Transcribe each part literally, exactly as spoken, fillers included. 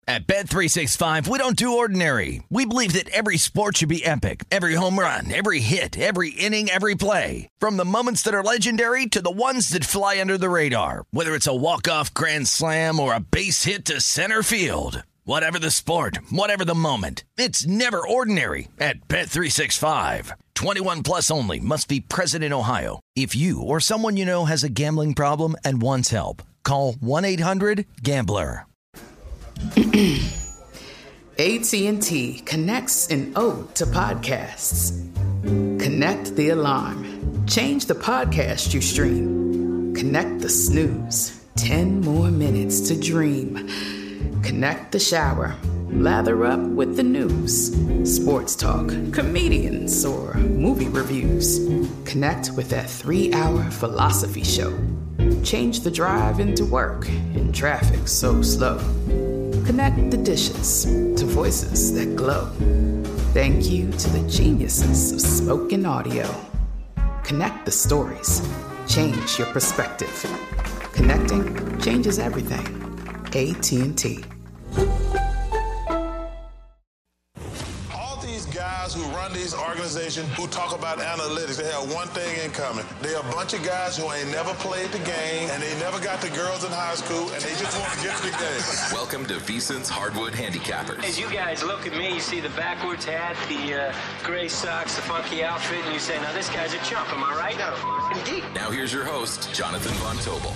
At Bet three sixty-five, we don't do ordinary. We believe that every sport should be epic. Every home run, every hit, every inning, every play. From the moments that are legendary to the ones that fly under the radar. Whether it's a walk-off grand slam or a base hit to center field. Whatever the sport, whatever the moment. It's never ordinary at Bet three sixty-five. twenty-one plus only. Must be present in Ohio. If you or someone you know has a gambling problem and wants help, call one eight hundred gambler. A T and T connects an ode to podcasts. Connect the alarm. Change the podcast you stream. Connect the snooze. Ten more minutes to dream. Connect the shower. Lather up with the news. Sports talk, comedians, or movie reviews. Connect with that three-hour philosophy show. Change the drive into work in traffic so slow. Connect the dishes to voices that glow. Thank you to the geniuses of spoken audio. Connect the stories. Change your perspective. Connecting changes everything. A T and T. Who run these organizations who talk about analytics, they have one thing in common. They're a bunch of guys who ain't never played the game, and they never got the girls in high school, and they just want to get to the game. Welcome to VSiN's Hardwood Handicappers. As you guys look at me, you see the backwards hat, the uh, gray socks, the funky outfit, and you say, now this guy's a chump, am I right? No, indeed. Now here's your host, Jonathan Von Tobel.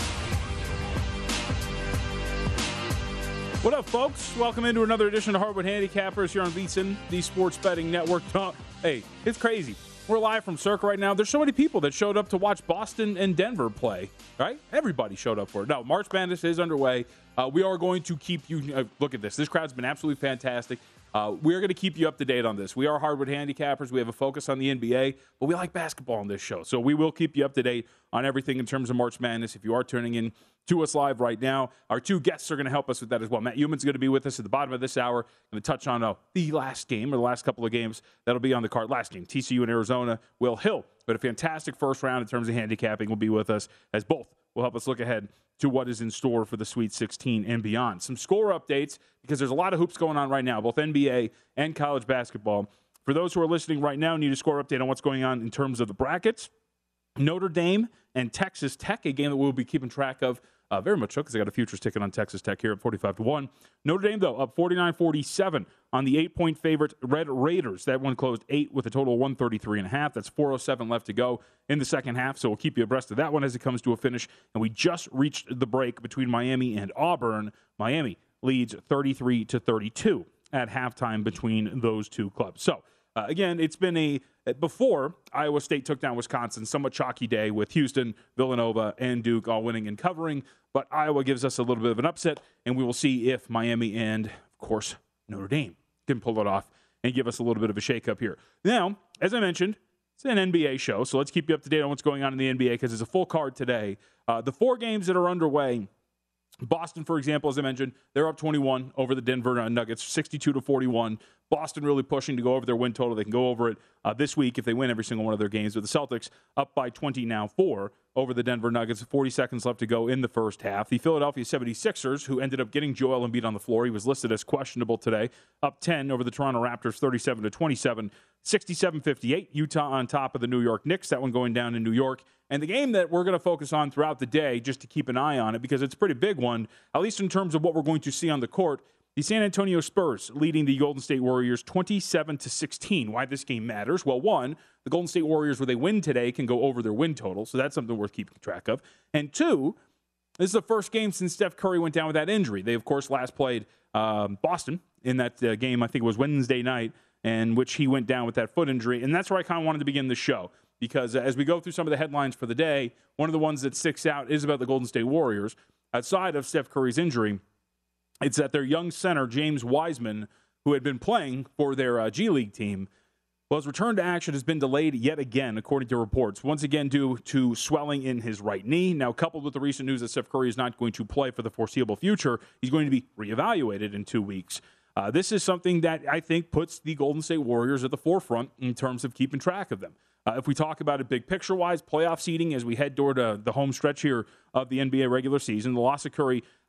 What up, folks? Welcome into another edition of Hardwood Handicappers here on VSiN, the Sports Betting Network. Hey, it's crazy. We're live from Circa right now. There's so many people that showed up to watch Boston and Denver play, right? Everybody showed up for it. No, March Madness is underway. Uh, we are going to keep you uh, – look at this. This crowd's been absolutely fantastic. Uh, we're going to keep you up to date on this. We are Hardwood Handicappers. We have a focus on the N B A, but we like basketball on this show. So we will keep you up to date on everything in terms of March Madness. If you are tuning in to us live right now, our two guests are going to help us with that as well. Matt Human's going to be with us at the bottom of this hour. Going to touch on uh, the last game or the last couple of games that'll be on the card. Last game, T C U in Arizona. Will Hill, but a fantastic first round in terms of handicapping, will be with us as both will help us look ahead to what is in store for the Sweet sixteen and beyond. Some score updates, because there's a lot of hoops going on right now, both N B A and college basketball. For those who are listening right now, need a score update on what's going on in terms of the brackets. Notre Dame and Texas Tech, a game that we'll be keeping track of uh, very much so, because I got a futures ticket on Texas Tech here at forty-five to one. Notre Dame, though, up forty-nine forty-seven on the eight-point favorite Red Raiders. That one closed eight with a total of one thirty-three and a half. That's four oh seven left to go in the second half, so we'll keep you abreast of that one as it comes to a finish. And we just reached the break between Miami and Auburn. Miami leads thirty-three to thirty-two at halftime between those two clubs. So, uh, again, it's been a, before Iowa State took down Wisconsin, somewhat chalky day with Houston, Villanova, and Duke all winning and covering. But Iowa gives us a little bit of an upset, and we will see if Miami and, of course, Notre Dame can pull it off and give us a little bit of a shakeup here. Now, as I mentioned, it's an N B A show, so let's keep you up to date on what's going on in the N B A because it's a full card today. Uh, the four games that are underway, Boston, for example, as I mentioned, they're up twenty-one over the Denver Nuggets, sixty-two to forty-one. Boston really pushing to go over their win total. They can go over it uh, this week if they win every single one of their games. But the Celtics up by twenty now, four over the Denver Nuggets. forty seconds left to go in the first half. The Philadelphia seventy-sixers, who ended up getting Joel Embiid on the floor, he was listed as questionable today, up ten over the Toronto Raptors, thirty-seven to twenty-seven. sixty-seven fifty-eight, Utah on top of the New York Knicks. That one going down in New York. And the game that we're going to focus on throughout the day, just to keep an eye on it, because it's a pretty big one, at least in terms of what we're going to see on the court, the San Antonio Spurs leading the Golden State Warriors twenty-seven to sixteen. Why this game matters? Well, one, the Golden State Warriors, where they win today, can go over their win total, so that's something worth keeping track of. And two, this is the first game since Steph Curry went down with that injury. They, of course, last played um, Boston in that uh, game, I think it was Wednesday night, in which he went down with that foot injury. And that's where I kind of wanted to begin the show, because as we go through some of the headlines for the day, one of the ones that sticks out is about the Golden State Warriors. Outside of Steph Curry's injury, it's that their young center, James Wiseman, who had been playing for their uh, G League team, well, his return to action has been delayed yet again, according to reports, once again due to swelling in his right knee. Now, coupled with the recent news that Steph Curry is not going to play for the foreseeable future, he's going to be reevaluated in two weeks. Uh, this is something that I think puts the Golden State Warriors at the forefront in terms of keeping track of them. Uh, if we talk about it big picture-wise, playoff seeding as we head toward uh, the home stretch here of the N B A regular season, the loss of Curry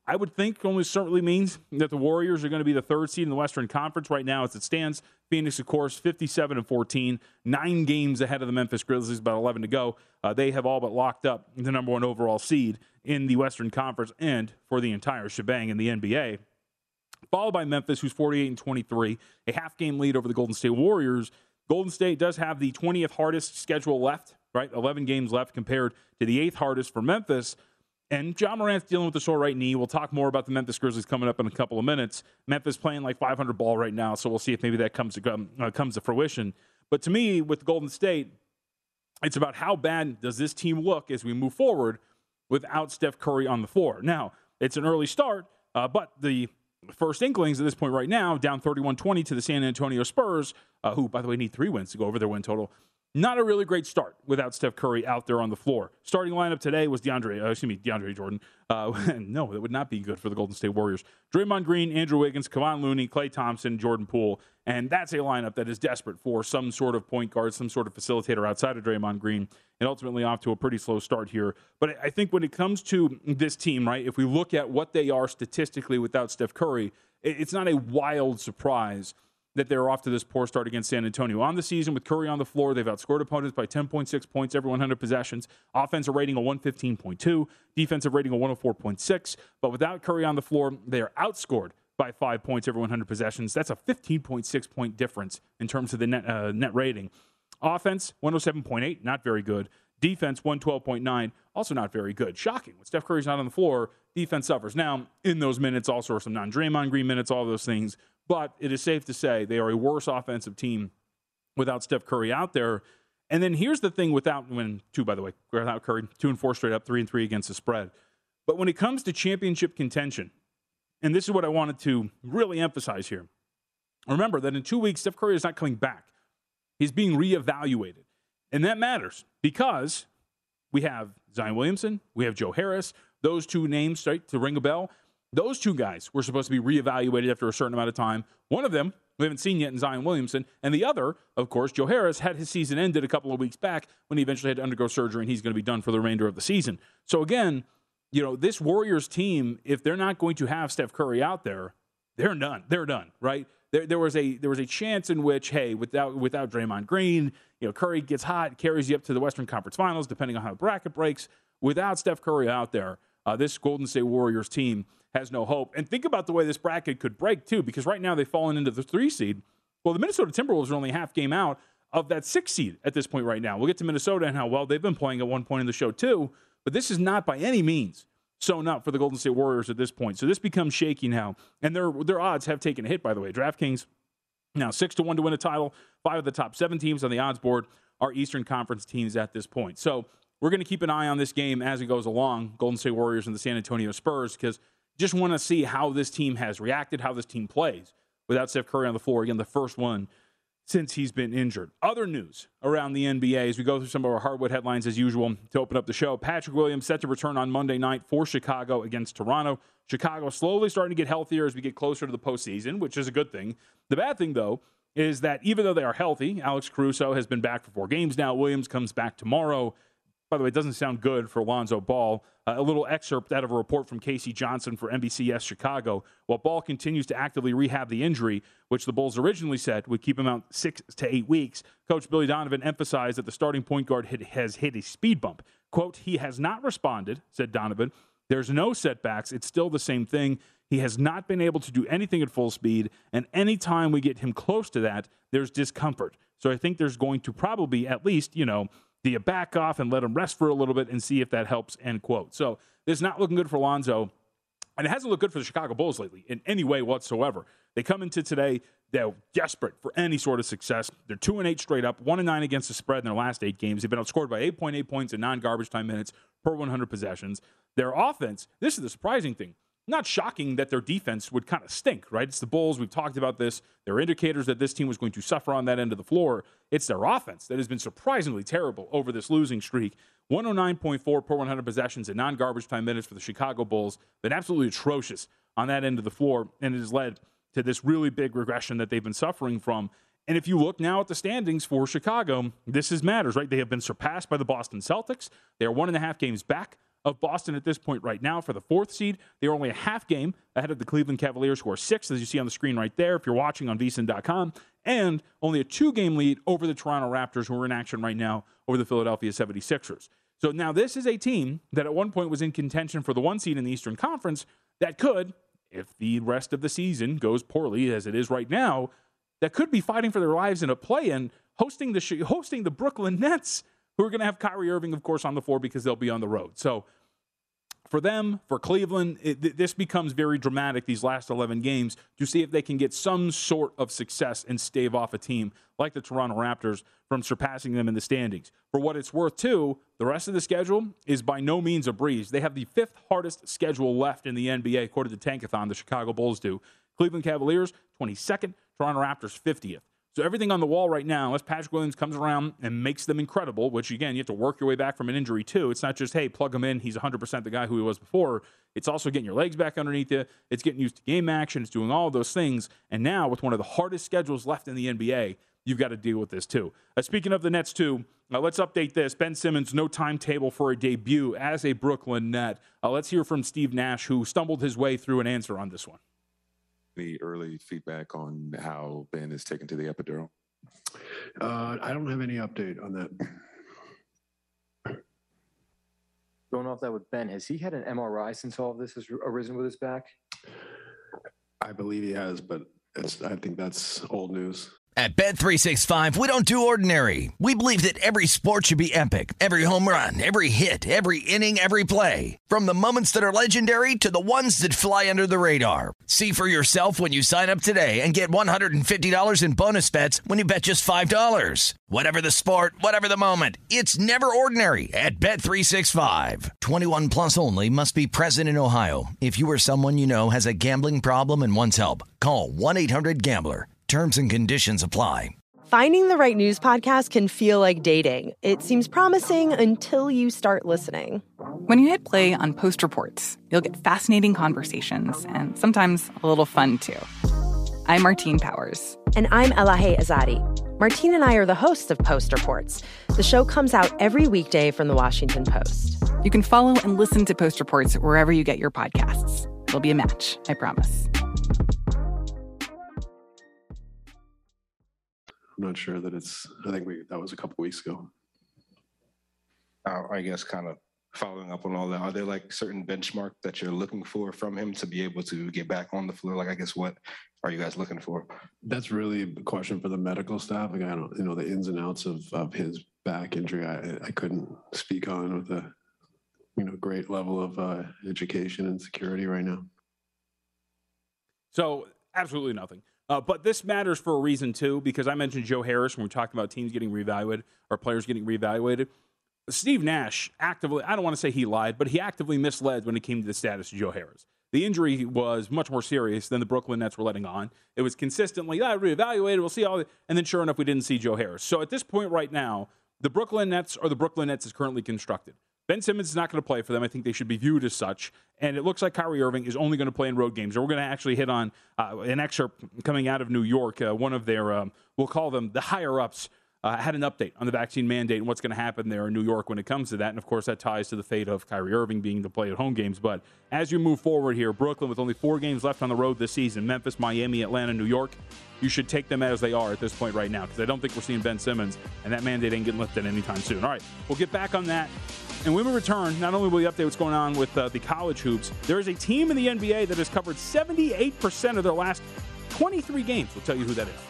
I would think only certainly means that the Warriors are going to be the third seed in the Western Conference right now as it stands. Phoenix, of course, fifty-seven and fourteen, nine games ahead of the Memphis Grizzlies, about eleven to go. Uh, they have all but locked up the number one overall seed in the Western Conference and for the entire shebang in the N B A. Followed by Memphis, who's forty-eight and twenty-three, a half-game lead over the Golden State Warriors. Golden State does have the twentieth hardest schedule left, right? eleven games left compared to the eighth hardest for Memphis. And Ja Morant's dealing with the sore right knee. We'll talk more about the Memphis Grizzlies coming up in a couple of minutes. Memphis playing like five hundred ball right now, so we'll see if maybe that comes to, uh, comes to fruition. But to me, with Golden State, it's about how bad does this team look as we move forward without Steph Curry on the floor. Now, it's an early start, uh, but the first inklings at this point right now, down thirty-one twenty to the San Antonio Spurs, uh, who, by the way, need three wins to go over their win total. Not a really great start without Steph Curry out there on the floor. Starting lineup today was DeAndre, uh, excuse me, DeAndre Jordan. Uh, no, that would not be good for the Golden State Warriors. Draymond Green, Andrew Wiggins, Kevon Looney, Klay Thompson, Jordan Poole. And that's a lineup that is desperate for some sort of point guard, some sort of facilitator outside of Draymond Green, and ultimately off to a pretty slow start here. But I think when it comes to this team, right, if we look at what they are statistically without Steph Curry, it's not a wild surprise that they're off to this poor start against San Antonio. On the season, with Curry on the floor, they've outscored opponents by ten point six points every one hundred possessions. Offensive rating of one fifteen point two. Defensive rating of one oh four point six. But without Curry on the floor, they are outscored by five points every one hundred possessions. That's a fifteen point six point difference in terms of the net, uh, net rating. Offense, one oh seven point eight, not very good. Defense, one twelve point nine, also not very good. Shocking. When Steph Curry's not on the floor, defense suffers. Now, in those minutes, also are some non-Draymond Green minutes, all those things. But it is safe to say they are a worse offensive team without Steph Curry out there. And then here's the thing without, when two, by the way, without Curry, two and four straight up, three and three against the spread. But when it comes to championship contention, and this is what I wanted to really emphasize here, remember that in two weeks, Steph Curry is not coming back. He's being reevaluated. And that matters because we have Zion Williamson, we have Joe Harris, those two names, right, to ring a bell. Those two guys were supposed to be reevaluated after a certain amount of time. One of them we haven't seen yet in Zion Williamson, and the other, of course, Joe Harris, had his season ended a couple of weeks back when he eventually had to undergo surgery, and he's going to be done for the remainder of the season. So again, you know, this Warriors team, if they're not going to have Steph Curry out there, they're done. They're done, right? There, there was a there was a chance in which, hey, without without Draymond Green, you know, Curry gets hot, carries you up to the Western Conference Finals, depending on how the bracket breaks. Without Steph Curry out there, uh, this Golden State Warriors team has no hope. And think about the way this bracket could break, too, because right now they've fallen into the three seed. Well, the Minnesota Timberwolves are only half game out of that six seed at this point right now. We'll get to Minnesota and how well they've been playing at one point in the show, too. But this is not by any means sewn up for the Golden State Warriors at this point. So this becomes shaky now. And their their odds have taken a hit, by the way. DraftKings now six to one to win a title. Five of the top seven teams on the odds board are Eastern Conference teams at this point. So we're going to keep an eye on this game as it goes along, Golden State Warriors and the San Antonio Spurs, because just want to see how this team has reacted, how this team plays without Steph Curry on the floor. Again, the first one since he's been injured. Other news around the N B A as we go through some of our hardwood headlines as usual to open up the show. Patrick Williams set to return on Monday night for Chicago against Toronto. Chicago slowly starting to get healthier as we get closer to the postseason, which is a good thing. The bad thing, though, is that even though they are healthy, Alex Caruso has been back for four games now. Williams comes back tomorrow. By the way, it doesn't sound good for Lonzo Ball. Uh, a little excerpt out of a report from Casey Johnson for N B C S Chicago. While Ball continues to actively rehab the injury, which the Bulls originally said would keep him out six to eight weeks, Coach Billy Donovan emphasized that the starting point guard hit, has hit a speed bump. Quote, he has not responded, said Donovan. There's no setbacks. It's still the same thing. He has not been able to do anything at full speed, and any time we get him close to that, there's discomfort. So I think there's going to probably at least, you know, do you back off and let him rest for a little bit and see if that helps, end quote. So this is not looking good for Lonzo, and it hasn't looked good for the Chicago Bulls lately in any way whatsoever. They come into today, they're desperate for any sort of success. They're two and eight straight up, one and nine against the spread in their last eight games. They've been outscored by eight point eight points in non-garbage time minutes per one hundred possessions. Their offense, this is the surprising thing. Not shocking that their defense would kind of stink, right? It's the Bulls. We've talked about this. There are indicators that this team was going to suffer on that end of the floor. It's their offense that has been surprisingly terrible over this losing streak. one oh nine point four per one hundred possessions in non-garbage time minutes for the Chicago Bulls. Been absolutely atrocious on that end of the floor, and it has led to this really big regression that they've been suffering from. And if you look now at the standings for Chicago, this is matters, right? They have been surpassed by the Boston Celtics. They are one and a half games back of Boston at this point right now for the fourth seed. They're only a half game ahead of the Cleveland Cavaliers, who are sixth, as you see on the screen right there if you're watching on V S I N dot com, and only a two-game lead over the Toronto Raptors, who are in action right now over the Philadelphia seventy-sixers. So now this is a team that at one point was in contention for the one seed in the Eastern Conference that could, if the rest of the season goes poorly as it is right now, that could be fighting for their lives in a play-in, hosting the hosting the Brooklyn Nets, who are going to have Kyrie Irving, of course, on the floor because they'll be on the road. So for them, for Cleveland, it, this becomes very dramatic these last eleven games to see if they can get some sort of success and stave off a team like the Toronto Raptors from surpassing them in the standings. For what it's worth, too, the rest of the schedule is by no means a breeze. They have the fifth hardest schedule left in the N B A, according to Tankathon, the Chicago Bulls do. Cleveland Cavaliers, twenty-second, Toronto Raptors, fiftieth. So everything on the wall right now, unless Patrick Williams comes around and makes them incredible, which, again, you have to work your way back from an injury, too. It's not just, hey, plug him in, he's one hundred percent the guy who he was before. It's also getting your legs back underneath you. It's getting used to game action. It's doing all of those things. And now, with one of the hardest schedules left in the N B A, you've got to deal with this, too. Uh, speaking of the Nets, too, uh, let's update this. Ben Simmons, no timetable for a debut as a Brooklyn Net. Uh, let's hear from Steve Nash, who stumbled his way through an answer on this one. Any early feedback on how Ben is taken to the epidural? Uh, I don't have any update on that. Going off that with Ben, has he had an M R I since all of this has arisen with his back? I believe he has, but it's, I think that's old news. At Bet three sixty-five, we don't do ordinary. We believe that every sport should be epic. Every home run, every hit, every inning, every play. From the moments that are legendary to the ones that fly under the radar. See for yourself when you sign up today and get one hundred fifty dollars in bonus bets when you bet just five dollars. Whatever the sport, whatever the moment, it's never ordinary at Bet three sixty-five. twenty-one plus only. Must be present in Ohio. If you or someone you know has a gambling problem and wants help, call one eight hundred gambler. Terms and conditions apply. Finding the right news podcast can feel like dating. It seems promising until you start listening. When you hit play on Post Reports, you'll get fascinating conversations and sometimes a little fun, too. I'm Martine Powers. And I'm Elahe Azadi. Martine and I are the hosts of Post Reports. The show comes out every weekday from the Washington Post. You can follow and listen to Post Reports wherever you get your podcasts. It'll be a match, I promise. I'm not sure that it's, I think we that was a couple weeks ago. Uh, I guess kind of following up on all that, are there like certain benchmark that you're looking for from him to be able to get back on the floor? Like, I guess, what are you guys looking for? That's really a question for the medical staff. Like, I don't, you know, the ins and outs of, of his back injury, I, I couldn't speak on with a, you know, great level of uh, education and security right now. So, absolutely nothing. Uh, but this matters for a reason, too, because I mentioned Joe Harris when we talked about teams getting reevaluated or players getting reevaluated. Steve Nash actively, I don't want to say he lied, but he actively misled when it came to the status of Joe Harris. The injury was much more serious than the Brooklyn Nets were letting on. It was consistently, ah, reevaluated, we'll see all the, and then sure enough, we didn't see Joe Harris. So at this point right now, the Brooklyn Nets are the Brooklyn Nets is currently constructed. Ben Simmons is not going to play for them. I think they should be viewed as such. And it looks like Kyrie Irving is only going to play in road games. And we're going to actually hit on uh, an excerpt coming out of New York. Uh, one of their, um, we'll call them the higher-ups, uh, had an update on the vaccine mandate and what's going to happen there in New York when it comes to that. And, of course, that ties to the fate of Kyrie Irving being to play at home games. But as you move forward here, Brooklyn with only four games left on the road this season, Memphis, Miami, Atlanta, New York, you should take them as they are at this point right now because I don't think we're seeing Ben Simmons, and that mandate ain't getting lifted anytime soon. All right, we'll get back on that. And when we return, not only will we update what's going on with uh, the college hoops, there is a team in the N B A that has covered seventy-eight percent of their last twenty-three games. We'll tell you who that is.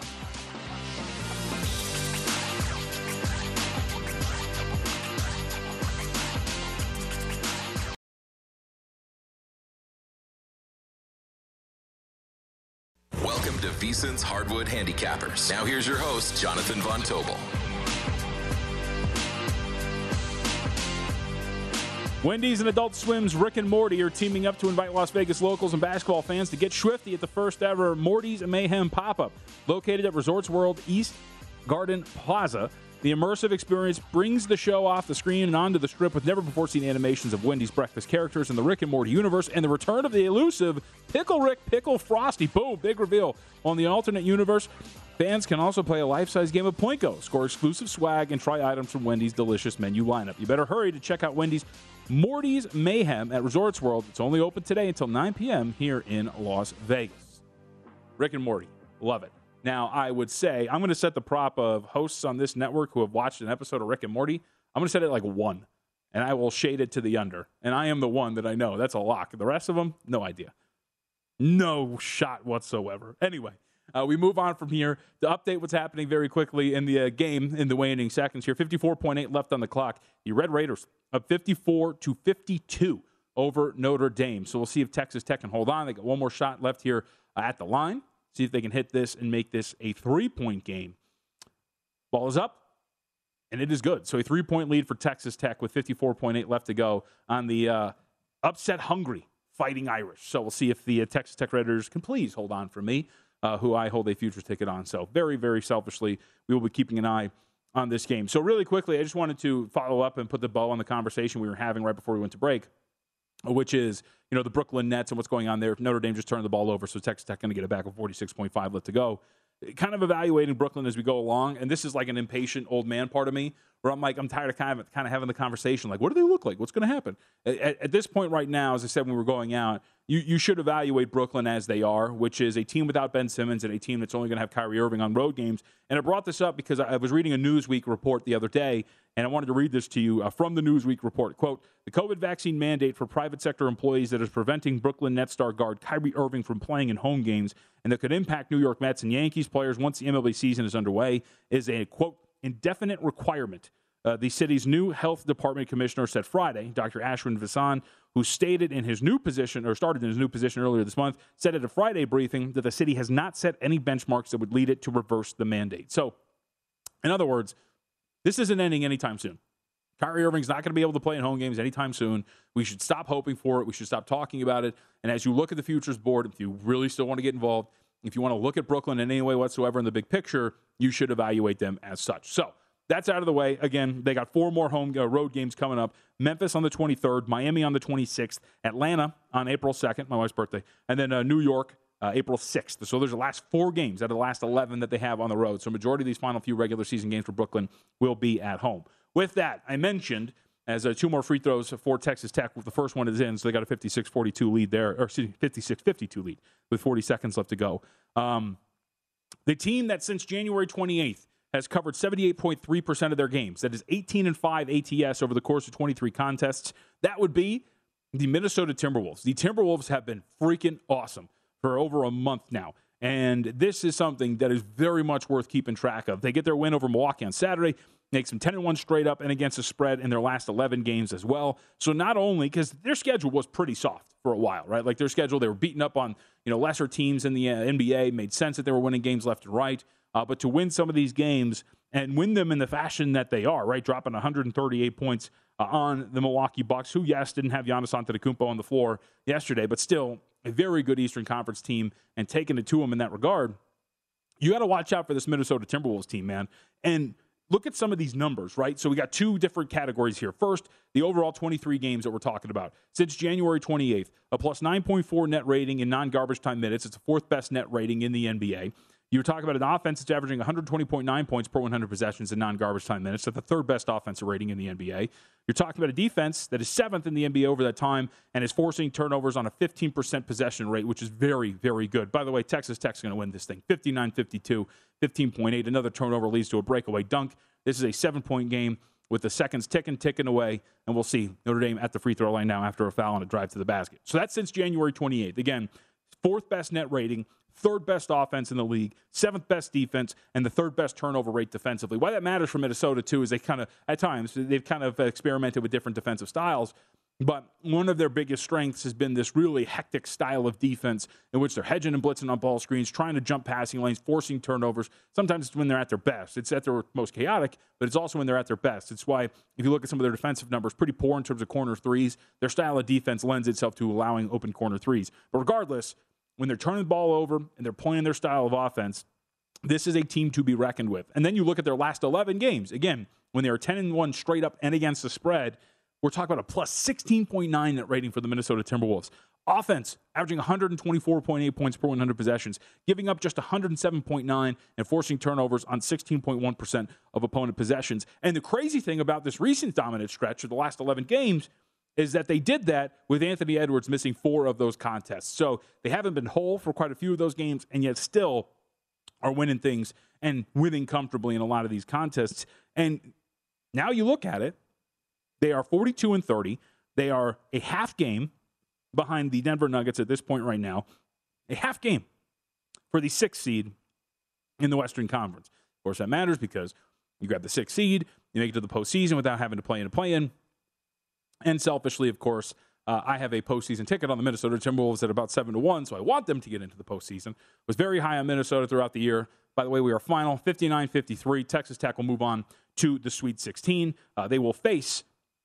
Welcome to V S I N's Hardwood Handicappers. Now here's your host, Jonathan Von Tobel. Wendy's and Adult Swim's Rick and Morty are teaming up to invite Las Vegas locals and basketball fans to get swifty at the first ever Morty's Mayhem pop-up. Located at Resorts World East Garden Plaza, The immersive experience brings the show off the screen and onto the strip with never-before-seen animations of Wendy's breakfast characters in the Rick and Morty universe and the return of the elusive Pickle Rick Pickle Frosty. Boom, big reveal. On the alternate universe, fans can also play a life-size game of Plinko, score exclusive swag, and try items from Wendy's delicious menu lineup. You better hurry to check out Wendy's Morty's Mayhem at Resorts World. It's only open today until nine p.m. here in Las Vegas. Rick and Morty, love it. Now, I would say, I'm going to set the prop of hosts on this network who have watched an episode of Rick and Morty. I'm going to set it like one, and I will shade it to the under. And I am the one that I know. That's a lock. The rest of them, no idea. No shot whatsoever. Anyway, uh, we move on from here to update what's happening very quickly in the uh, game in the waning seconds here. fifty-four point eight left on the clock. The Red Raiders up fifty-four to fifty-two over Notre Dame. So we'll see if Texas Tech can hold on. They got one more shot left here uh, at the line. See if they can hit this and make this a three-point game. Ball is up, and it is good. So a three-point lead for Texas Tech with fifty-four point eight left to go on the uh, upset-hungry Fighting Irish. So we'll see if the uh, Texas Tech Raiders can please hold on for me, uh, who I hold a futures ticket on. So very, very selfishly, we will be keeping an eye on this game. So really quickly, I just wanted to follow up and put the bow on the conversation we were having right before we went to break, which is, you know, the Brooklyn Nets and what's going on there. Notre Dame just turned the ball over, so Texas Tech going to get it back with forty-six point five left to go. Kind of evaluating Brooklyn as we go along, and this is like an impatient old man part of me, where I'm like, I'm tired of kind of, kind of having the conversation, like, what do they look like? What's going to happen? At, at this point right now, as I said when we were going out, you, you should evaluate Brooklyn as they are, which is a team without Ben Simmons and a team that's only going to have Kyrie Irving on road games. And I brought this up because I was reading a Newsweek report the other day, and I wanted to read this to you uh, from the Newsweek report. Quote, the COVID vaccine mandate for private sector employees that is preventing Brooklyn Nets star guard Kyrie Irving from playing in home games and that could impact New York Mets and Yankees players once the M L B season is underway is a, quote, indefinite requirement. Uh, the city's new health department commissioner said Friday, Doctor Ashwin Vasan, who stated in his new position, or started in his new position earlier this month, said at a Friday briefing that the city has not set any benchmarks that would lead it to reverse the mandate. So, in other words, this isn't ending anytime soon. Kyrie Irving's not going to be able to play in home games anytime soon. We should stop hoping for it. We should stop talking about it. And as you look at the futures board, if you really still want to get involved, if you want to look at Brooklyn in any way whatsoever in the big picture, you should evaluate them as such. So, that's out of the way. Again, they got four more home uh, road games coming up. Memphis on the twenty-third, Miami on the twenty-sixth, Atlanta on April second, my wife's birthday, and then uh, New York uh, April sixth. So there's the last four games out of the last eleven that they have on the road. So majority of these final few regular season games for Brooklyn will be at home. With that, I mentioned as uh, two more free throws for Texas Tech. The first one is in, so they got a fifty-six forty-two lead there, or excuse me, fifty-six fifty-two lead with forty seconds left to go. Um, the team that since January twenty-eighth has covered seventy-eight point three percent of their games. That is eighteen and five A T S over the course of twenty-three contests. That would be the Minnesota Timberwolves. The Timberwolves have been freaking awesome for over a month now. And this is something that is very much worth keeping track of. They get their win over Milwaukee on Saturday, makes them ten and one straight up and against the spread in their last eleven games as well. So not only, because their schedule was pretty soft for a while, right? Like their schedule, they were beating up on, you know, lesser teams in the uh, N B A. Made sense that they were winning games left and right. Uh, but to win some of these games and win them in the fashion that they are, right, dropping one hundred thirty-eight points uh, on the Milwaukee Bucks, who, yes, didn't have Giannis Antetokounmpo on the floor yesterday, but still a very good Eastern Conference team and taking it to them in that regard. You got to watch out for this Minnesota Timberwolves team, man. And look at some of these numbers, right? So we got two different categories here. First, the overall twenty-three games that we're talking about. Since January twenty-eighth, a plus nine point four net rating in non-garbage time minutes. It's the fourth best net rating in the N B A. You're talking about an offense that's averaging one hundred twenty point nine points per one hundred possessions in non-garbage time minutes. That's the third best offensive rating in the N B A. You're talking about a defense that is seventh in the N B A over that time and is forcing turnovers on a fifteen percent possession rate, which is very, very good. By the way, Texas Tech's going to win this thing. fifty-nine fifty-two, fifteen point eight. Another turnover leads to a breakaway dunk. This is a seven-point game with the seconds ticking, ticking away, and we'll see Notre Dame at the free throw line now after a foul and a drive to the basket. So that's since January twenty-eighth. Again, fourth best net rating, third best offense in the league, seventh best defense, and the third best turnover rate defensively. Why that matters for Minnesota, too, is they kind of, at times, they've kind of experimented with different defensive styles. But one of their biggest strengths has been this really hectic style of defense in which they're hedging and blitzing on ball screens, trying to jump passing lanes, forcing turnovers. Sometimes it's when they're at their best. It's at their most chaotic, but it's also when they're at their best. It's why, if you look at some of their defensive numbers, pretty poor in terms of corner threes. Their style of defense lends itself to allowing open corner threes. But regardless, when they're turning the ball over and they're playing their style of offense, this is a team to be reckoned with. And then you look at their last eleven games. Again, when they are ten and one straight up and against the spread, we're talking about a plus sixteen point nine net rating for the Minnesota Timberwolves. Offense, averaging one hundred twenty-four point eight points per one hundred possessions, giving up just one hundred seven point nine and forcing turnovers on sixteen point one percent of opponent possessions. And the crazy thing about this recent dominant stretch of the last eleven games is that they did that with Anthony Edwards missing four of those contests. So they haven't been whole for quite a few of those games, and yet still are winning things and winning comfortably in a lot of these contests. And now you look at it, they are forty-two and thirty. They are a half game behind the Denver Nuggets at this point right now. A half game for the sixth seed in the Western Conference. Of course, that matters because you grab the sixth seed, you make it to the postseason without having to play in a play-in. And selfishly, of course, uh, I have a postseason ticket on the Minnesota Timberwolves at about seven to one, so I want them to get into the postseason. Was very high on Minnesota throughout the year. By the way, we are final fifty-nine fifty-three. Texas Tech will move on to the Sweet sixteen. Uh, they will face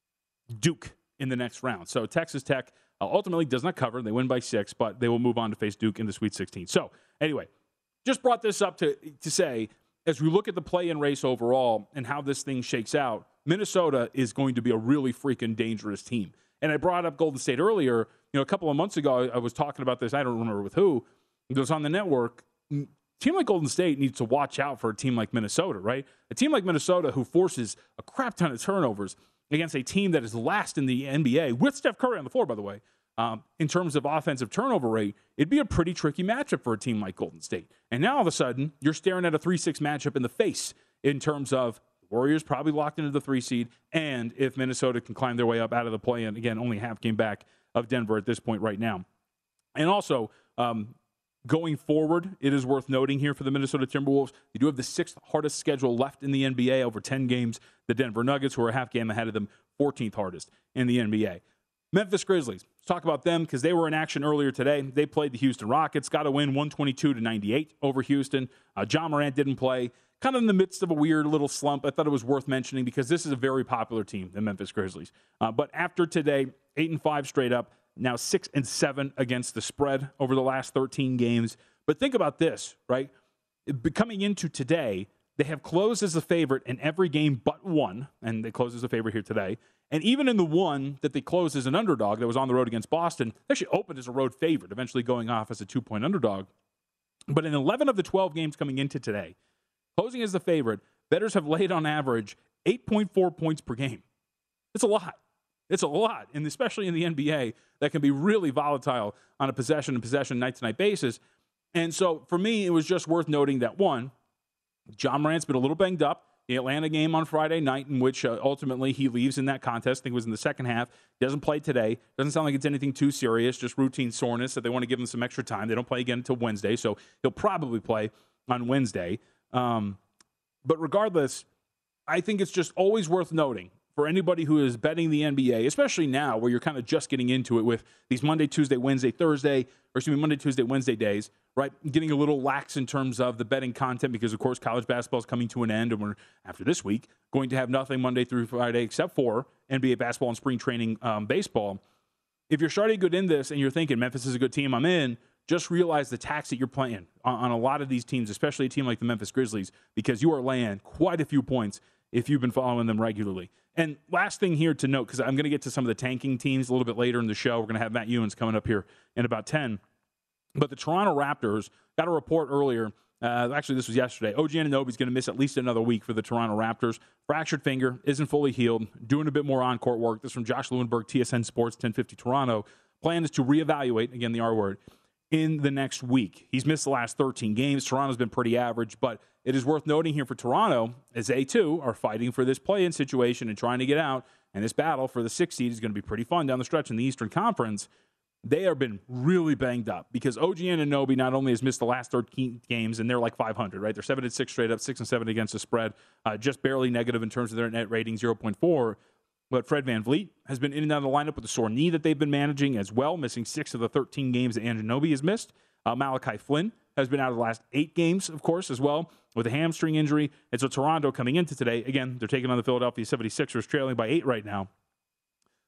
Duke in the next round. So Texas Tech uh, ultimately does not cover. They win by six, but they will move on to face Duke in the Sweet sixteen. So anyway, just brought this up to, to say, as we look at the play-in race overall and how this thing shakes out, Minnesota is going to be a really freaking dangerous team. And I brought up Golden State earlier. You know, a couple of months ago, I was talking about this. I don't remember with who. It was on the network. A team like Golden State needs to watch out for a team like Minnesota, right? A team like Minnesota who forces a crap ton of turnovers against a team that is last in the N B A, with Steph Curry on the floor, by the way, um, in terms of offensive turnover rate, it'd be a pretty tricky matchup for a team like Golden State. And now all of a sudden, you're staring at a three six matchup in the face in terms of Warriors probably locked into the three seed, and if Minnesota can climb their way up out of the play-in, again, only half game back of Denver at this point right now. And also, um, going forward, it is worth noting here for the Minnesota Timberwolves, they do have the sixth hardest schedule left in the N B A over ten games. The Denver Nuggets, who are a half game ahead of them, fourteenth hardest in the N B A. Memphis Grizzlies, let's talk about them because they were in action earlier today. They played the Houston Rockets, got a win one twenty-two to ninety-eight over Houston. Uh, John Morant didn't play. Kind of in the midst of a weird little slump. I thought it was worth mentioning because this is a very popular team, the Memphis Grizzlies. Uh, but after today, eight and five straight up, now six and seven against the spread over the last thirteen games. But think about this, right? Coming into today, they have closed as a favorite in every game but one, and they closed as a favorite here today. And even in the one that they closed as an underdog that was on the road against Boston, they actually opened as a road favorite, eventually going off as a two-point underdog. But in eleven of the twelve games coming into today, closing as the favorite, bettors have laid on average eight point four points per game. It's a lot. It's a lot, and especially in the N B A, that can be really volatile on a possession-to-possession, night-to-night basis. And so for me, it was just worth noting that, one, John Morant's been a little banged up. The Atlanta game on Friday night, in which uh, ultimately he leaves in that contest, I think it was in the second half, doesn't play today. Doesn't sound like it's anything too serious, just routine soreness that they want to give him some extra time. They don't play again until Wednesday, so he'll probably play on Wednesday. Um, but regardless, I think it's just always worth noting for anybody who is betting the N B A, especially now where you're kind of just getting into it with these Monday, Tuesday, Wednesday, Thursday, or excuse me, Monday, Tuesday, Wednesday days, right? Getting a little lax in terms of the betting content because, of course, college basketball is coming to an end, and we're, after this week, going to have nothing Monday through Friday except for N B A basketball and spring training um, baseball. If you're starting to get in this and you're thinking Memphis is a good team, I'm in, just realize the tax that you're playing on, on a lot of these teams, especially a team like the Memphis Grizzlies, because you are laying quite a few points if you've been following them regularly. And last thing here to note, because I'm going to get to some of the tanking teams a little bit later in the show. We're going to have Matt Ewins coming up here in about ten. But the Toronto Raptors got a report earlier. Uh, actually, this was yesterday. O G Anunoby's going to miss at least another week for the Toronto Raptors. Fractured finger, isn't fully healed, doing a bit more on-court work. This is from Josh Lewenberg, T S N Sports, ten fifty Toronto. Plan is to reevaluate, again, the R word, in the next week. He's missed the last thirteen games. Toronto's been pretty average, but it is worth noting here for Toronto, as they, too, are fighting for this play-in situation and trying to get out, and this battle for the sixth seed is going to be pretty fun down the stretch in the Eastern Conference. They have been really banged up because O G Anunoby not only has missed the last thirteen games, and they're like five hundred, right? They're seven and six straight up, six and seven against the spread, uh, just barely negative in terms of their net rating, zero point four. But Fred VanVleet has been in and out of the lineup with a sore knee that they've been managing as well, missing six of the thirteen games that Anunoby has missed. Uh, Malachi Flynn has been out of the last eight games, of course, as well, with a hamstring injury. And so Toronto coming into today, again, they're taking on the Philadelphia seventy-sixers, trailing by eight right now.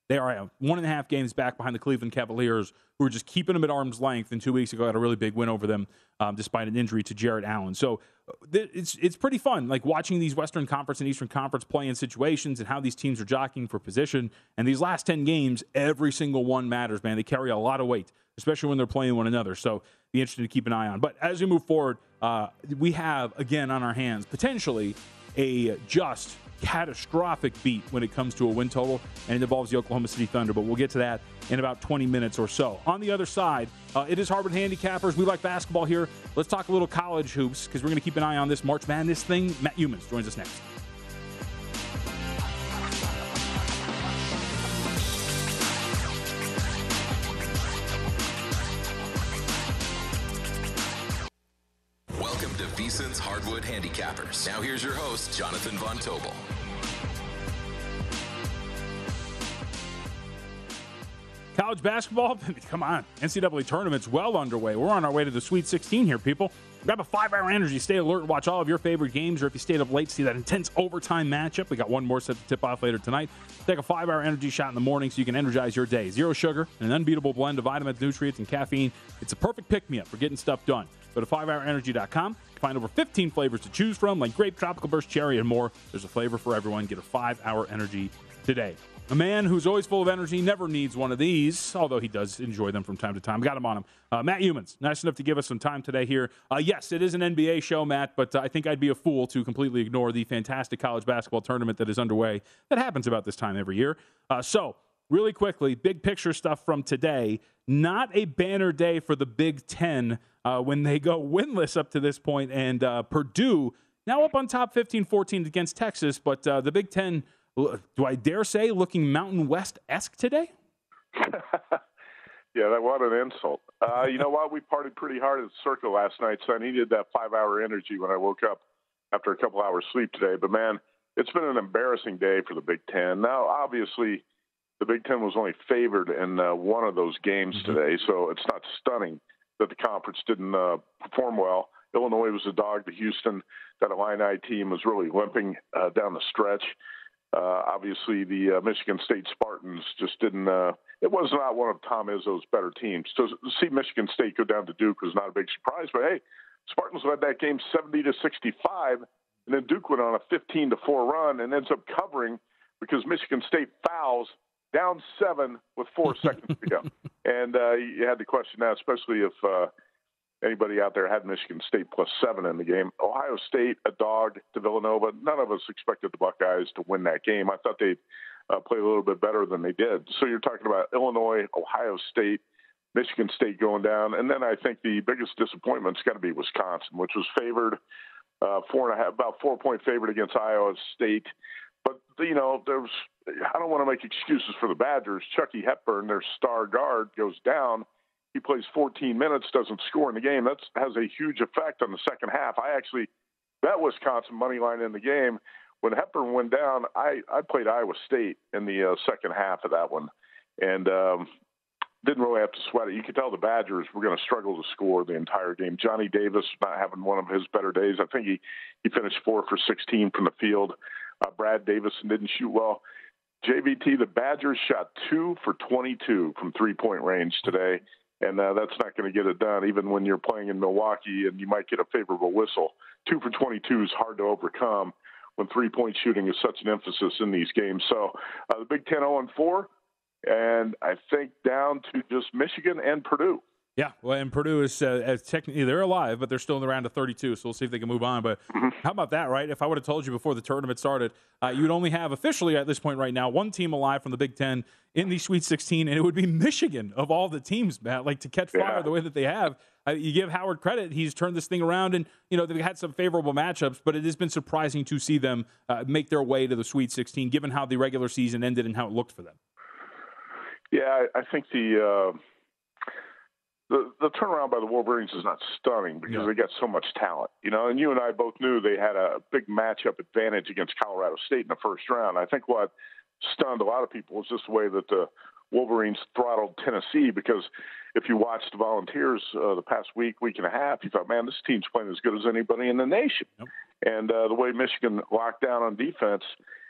They are one and a half games back behind the Cleveland Cavaliers, who were just keeping them at arm's length. And two weeks ago, had a really big win over them, um, despite an injury to Jarrett Allen. So th- it's it's pretty fun, like watching these Western Conference and Eastern Conference play in situations and how these teams are jockeying for position. And these last ten games, every single one matters, man. They carry a lot of weight, especially when they're playing one another. So be interesting to keep an eye on. But as we move forward, uh, we have, again, on our hands, potentially a just catastrophic beat when it comes to a win total, and it involves the Oklahoma City Thunder, but we'll get to that in about twenty minutes or so. On the other side, uh, it is Hardwood Handicappers. We like basketball here. Let's talk a little college hoops, because we're going to keep an eye on this March Madness thing. Matt Youmans joins us next. Welcome to VSiN's Hardwood Handicappers. Now here's your host, Jonathan Von Tobel. College basketball, come on. N C double A tournament's well underway. We're on our way to the Sweet sixteen here, people. Grab a five-hour energy. Stay alert and watch all of your favorite games, or if you stayed up late, see that intense overtime matchup. We got one more set to tip off later tonight. Take a five-hour energy shot in the morning so you can energize your day. Zero sugar, an unbeatable blend of vitamins, nutrients, and caffeine. It's a perfect pick-me-up for getting stuff done. Go to five hour energy dot com. Find over fifteen flavors to choose from, like grape, tropical burst, cherry, and more. There's a flavor for everyone. Get a five-hour energy today. A man who's always full of energy never needs one of these, although he does enjoy them from time to time. Got him on him. Uh, Matt Youmans, nice enough to give us some time today here. Uh, yes, it is an N B A show, Matt, but uh, I think I'd be a fool to completely ignore the fantastic college basketball tournament that is underway. That happens about this time every year. Uh, so, really quickly, big picture stuff from today. Not a banner day for the Big Ten uh, when they go winless up to this point, and uh, Purdue now up on top fifteen fourteen against Texas, but uh, the Big Ten, do I dare say, looking Mountain West-esque today? Yeah, that what an insult. Uh, you know what? We partied pretty hard at the Circle last night, so I needed that five-hour energy when I woke up after a couple hours sleep today. But, man, it's been an embarrassing day for the Big Ten. Now, obviously, the Big Ten was only favored in uh, one of those games mm-hmm. today, so it's not stunning that the conference didn't uh, perform well. Illinois was a dog to Houston. That Illini team was really limping uh, down the stretch. Uh, obviously, the uh, Michigan State Spartans just didn't uh, – it was not one of Tom Izzo's better teams. So to see Michigan State go down to Duke was not a big surprise. But, hey, Spartans led that game seventy to sixty-five, and then Duke went on a fifteen to four run and ends up covering because Michigan State fouls down seven with four seconds to go. And uh, you had to question that, especially if uh, anybody out there had Michigan State plus seven in the game. Ohio State, a dog to Villanova. None of us expected the Buckeyes to win that game. I thought they'd uh, play a little bit better than they did. So you're talking about Illinois, Ohio State, Michigan State going down. And then I think the biggest disappointment's got to be Wisconsin, which was favored uh, four and a half, about four point favorite against Iowa State. But, you know, there's, I don't want to make excuses for the Badgers. Chucky Hepburn, their star guard, goes down. He plays fourteen minutes, doesn't score in the game. That has a huge effect on the second half. I actually bet Wisconsin money line in the game. When Hepburn went down, I, I played Iowa State in the uh, second half of that one, and um, didn't really have to sweat it. You could tell the Badgers were going to struggle to score the entire game. Johnny Davis not having one of his better days. I think he, he finished four for sixteen from the field. Uh, Brad Davison didn't shoot well. J V T, the Badgers shot two for twenty-two from three-point range today. And uh, that's not going to get it done, even when you're playing in Milwaukee and you might get a favorable whistle. Two for twenty-two is hard to overcome when three-point shooting is such an emphasis in these games. So uh, the Big Ten oh and four, and I think down to just Michigan and Purdue. Yeah, well, and Purdue is uh, as technically they're alive, but they're still in the round of thirty-two, so we'll see if they can move on. But mm-hmm. how about that, right? If I would have told you before the tournament started, uh, you'd only have officially at this point right now one team alive from the Big Ten in the Sweet sixteen, and it would be Michigan of all the teams, Matt. Like to catch fire yeah. the way that they have. Uh, you give Howard credit; he's turned this thing around, and you know they've had some favorable matchups, but it has been surprising to see them uh, make their way to the Sweet sixteen, given how the regular season ended and how it looked for them. Yeah, I, I think the. Uh... The, the turnaround by the Wolverines is not stunning because yeah. they got so much talent, you know, and you and I both knew they had a big matchup advantage against Colorado State in the first round. I think what stunned a lot of people was just the way that the Wolverines throttled Tennessee, because if you watched the Volunteers uh, the past week, week and a half, you thought, man, this team's playing as good as anybody in the nation. Yep. And uh, the way Michigan locked down on defense,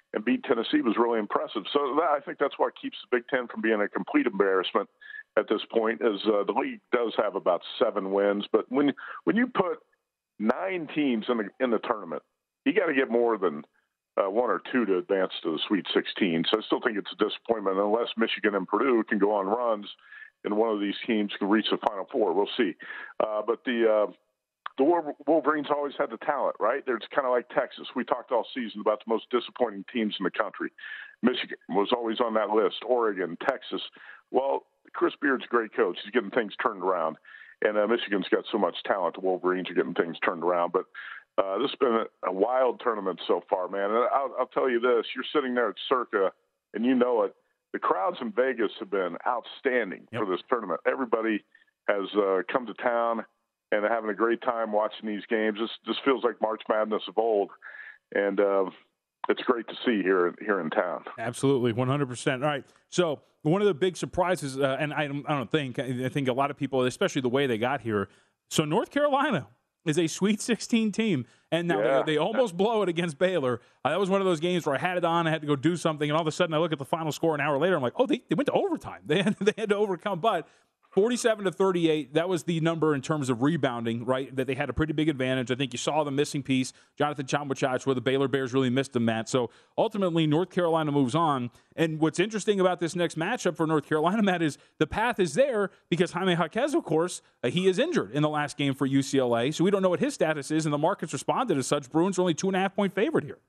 and beat Tennessee was really impressive. So that, I think that's what keeps the Big Ten from being a complete embarrassment at this point. Is uh, the league does have about seven wins, but when when you put nine teams in the in the tournament, you got to get more than uh, one or two to advance to the Sweet sixteen. So I still think it's a disappointment unless Michigan and Purdue can go on runs and one of these teams can reach the Final Four. We'll see. Uh, but the uh, the Wolverines always had the talent, right? They're kind of like Texas. We talked all season about the most disappointing teams in the country. Michigan was always on that list. Oregon, Texas. Well, Chris Beard's a great coach. He's getting things turned around. And uh, Michigan's got so much talent. The Wolverines are getting things turned around. But uh, this has been a, a wild tournament so far, man. And I'll, I'll tell you this. You're sitting there at Circa, and you know it. The crowds in Vegas have been outstanding yep. for this tournament. Everybody has uh, come to town and are having a great time watching these games. This, this feels like March Madness of old. And uh, it's great to see here, here in town. Absolutely, one hundred percent. All right, so one of the big surprises, uh, and I don't, I don't think, I think a lot of people, especially the way they got here, so North Carolina is a Sweet sixteen team, and now yeah. they, they almost blow it against Baylor. Uh, that was one of those games where I had it on, I had to go do something, and all of a sudden I look at the final score an hour later, I'm like, oh, they, they went to overtime. They had, they had to overcome, but forty-seven to thirty-eight, that was the number in terms of rebounding, right, that they had a pretty big advantage. I think you saw the missing piece, Jonathan Tchamwa-Tchatchoua, where the Baylor Bears really missed them, Matt. So ultimately, North Carolina moves on. And what's interesting about this next matchup for North Carolina, Matt, is the path is there because Jaime Jaquez, of course, uh, he is injured in the last game for U C L A. So we don't know what his status is, and the market's responded as such. Bruins are only two and a half point favorite here.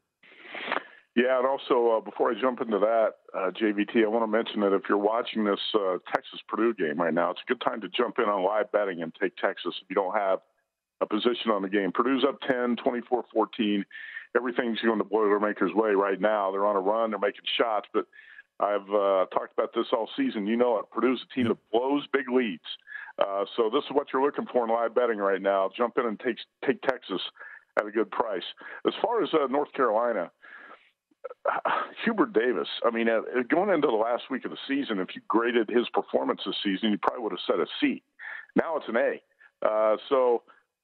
Yeah, and also, uh, before I jump into that, uh, J V T, I want to mention that if you're watching this uh, Texas-Purdue game right now, it's a good time to jump in on live betting and take Texas if you don't have a position on the game. Purdue's up ten, twenty-four fourteen. Everything's going the Boilermakers' way right now. They're on a run. They're making shots. But I've uh, talked about this all season. You know it. Purdue's a team that blows big leads. Uh, so this is what you're looking for in live betting right now. Jump in and take, take Texas at a good price. As far as uh, North Carolina, Hubert Davis, I mean, uh, going into the last week of the season, if you graded his performance this season, you probably would have said a C. Now it's an A. Uh, so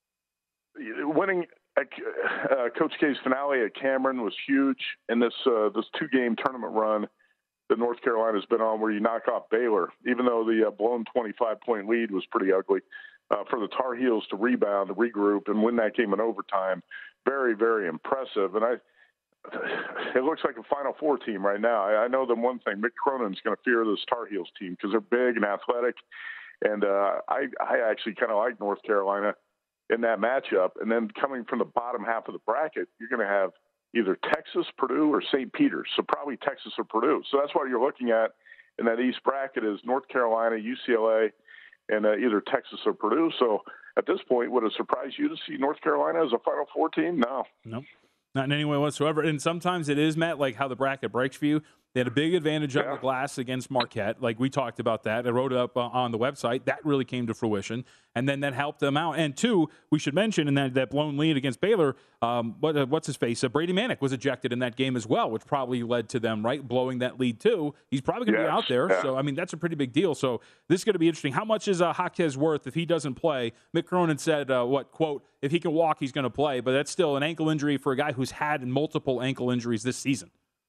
winning at, uh, Coach K's finale at Cameron was huge in this uh, this two-game tournament run that North Carolina's been on where you knock off Baylor, even though the uh, blown twenty-five point lead was pretty ugly. Uh, for the Tar Heels to rebound, to regroup, and win that game in overtime, very, very impressive. And I It looks like a Final Four team right now. I, I know them one thing. Mick Cronin's going to fear this Tar Heels team because they're big and athletic. And uh, I, I actually kind of like North Carolina in that matchup. And then coming from the bottom half of the bracket, you're going to have either Texas, Purdue, or Saint Peter's. So probably Texas or Purdue. So that's what you're looking at in that East bracket is North Carolina, U C L A, and uh, either Texas or Purdue. So at this point, would it surprise you to see North Carolina as a Final Four team? No. No. Not in any way whatsoever. And sometimes it is, Matt, like how the bracket breaks for you. They had a big advantage on the glass against Marquette. Like we talked about that. I wrote it up uh, on the website. That really came to fruition. And then that helped them out. And two, we should mention in that, that blown lead against Baylor, um, what, uh, what's his face? Uh, Brady Manick was ejected in that game as well, which probably led to them, right, blowing that lead too. He's probably going to yes. be out there. Yeah. So, I mean, that's a pretty big deal. So this is going to be interesting. How much is uh, Jaquez worth if he doesn't play? Mick Cronin said, uh, what, quote, if he can walk, he's going to play. But that's still an ankle injury for a guy who's had multiple ankle injuries this season.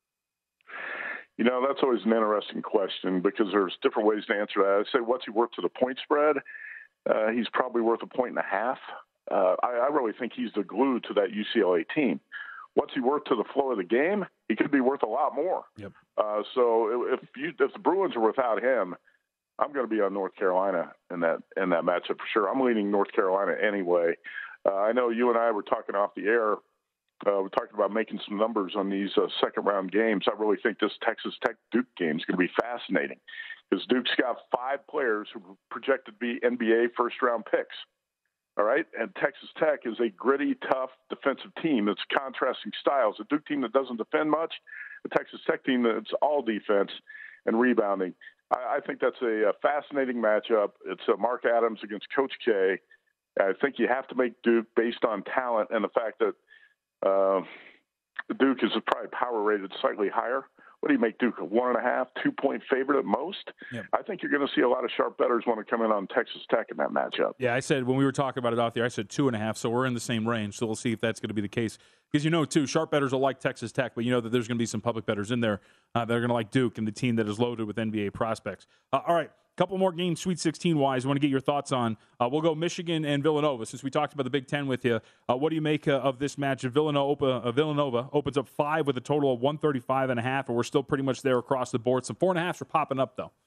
You know, that's always an interesting question because there's different ways to answer that. I'd say, what's he worth to the point spread? Uh, he's probably worth a point and a half. Uh, I, I really think he's the glue to that U C L A team. What's he worth to the flow of the game? He could be worth a lot more. Yep. Uh, so if you, if the Bruins are without him, I'm going to be on North Carolina in that in that matchup for sure. I'm leaning North Carolina anyway. Uh, I know you and I were talking off the air. Uh, we're talking about making some numbers on these uh, second-round games. I really think this Texas Tech-Duke game is going to be fascinating because Duke's got five players who are projected to be N B A first-round picks, all right? And Texas Tech is a gritty, tough defensive team that's contrasting styles. A Duke team that doesn't defend much, a Texas Tech team that's all defense and rebounding. I, I think that's a, a fascinating matchup. It's uh, Mark Adams against Coach K. I think you have to make Duke based on talent and the fact that Uh, Duke is probably power rated slightly higher what do you make Duke, a one and a half, two-point favorite at most? Yep. I think you're going to see a lot of sharp bettors want to come in on Texas Tech in that matchup. Yeah, I said when we were talking about it out there, I said two and a half, so we're in the same range. So we'll see if that's going to be the case. Because you know, too, sharp bettors will like Texas Tech, but you know that there's going to be some public bettors in there uh, that are going to like Duke and the team that is loaded with N B A prospects. Uh, all right, a couple more games, Sweet sixteen-wise, I want to get your thoughts on. Uh, we'll go Michigan and Villanova. Since we talked about the Big Ten with you, uh, what do you make uh, of this match? Villanova, uh, Villanova opens up five with a total of one thirty-five and a half, and we're still pretty much there across the board. Some four and a halfs are popping up, though.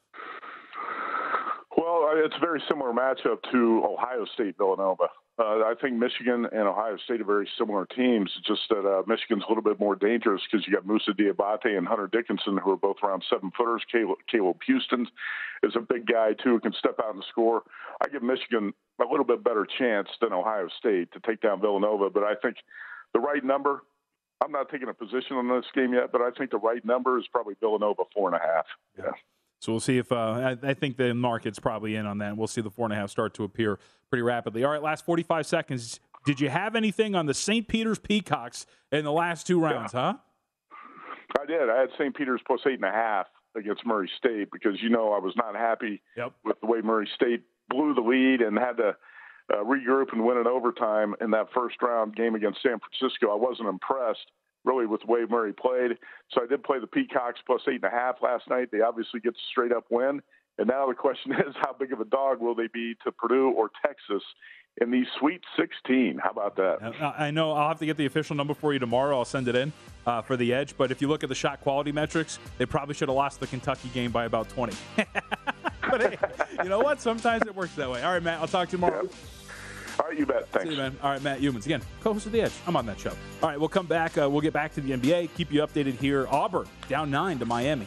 Well, it's a very similar matchup to Ohio State Villanova. Uh, I think Michigan and Ohio State are very similar teams, just that uh, Michigan's a little bit more dangerous because you got Moussa Diabate and Hunter Dickinson, who are both around seven footers. Caleb, Caleb Houston is a big guy, too, who can step out and score. I give Michigan a little bit better chance than Ohio State to take down Villanova, but I think the right number, I'm not taking a position on this game yet, but I think the right number is probably Villanova four and a half. Yeah. So we'll see if uh, I, I think the market's probably in on that. And we'll see the four and a half start to appear pretty rapidly. All right, last forty-five seconds. Did you have anything on the Saint Peter's Peacocks in the last two rounds, yeah. huh? I did. I had Saint Peter's plus eight and a half against Murray State because, you know, I was not happy yep. with the way Murray State blew the lead and had to uh, regroup and win in overtime in that first round game against San Francisco. I wasn't impressed really with the way Murray played. So I did play the Peacocks plus eight and a half last night. They obviously get the straight up win. And now the question is, how big of a dog will they be to Purdue or Texas in the Sweet sixteen? How about that? I know I'll have to get the official number for you tomorrow. I'll send it in uh, for the Edge. But if you look at the shot quality metrics, they probably should have lost the Kentucky game by about twenty. But hey, you know what? Sometimes it works that way. All right, Matt, I'll talk to you tomorrow. Yeah. All right, you bet. Thanks. See you, man. All right, Matt Youmans. Again, co-host of The Edge. I'm on that show. All right, we'll come back. Uh, we'll get back to the N B A. Keep you updated here. Auburn down nine to Miami.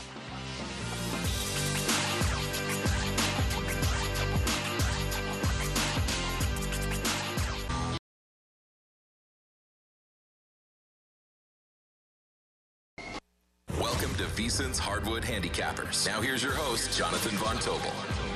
Welcome to VSiN's Hardwood Handicappers. Now here's your host, Jonathan Von Tobel.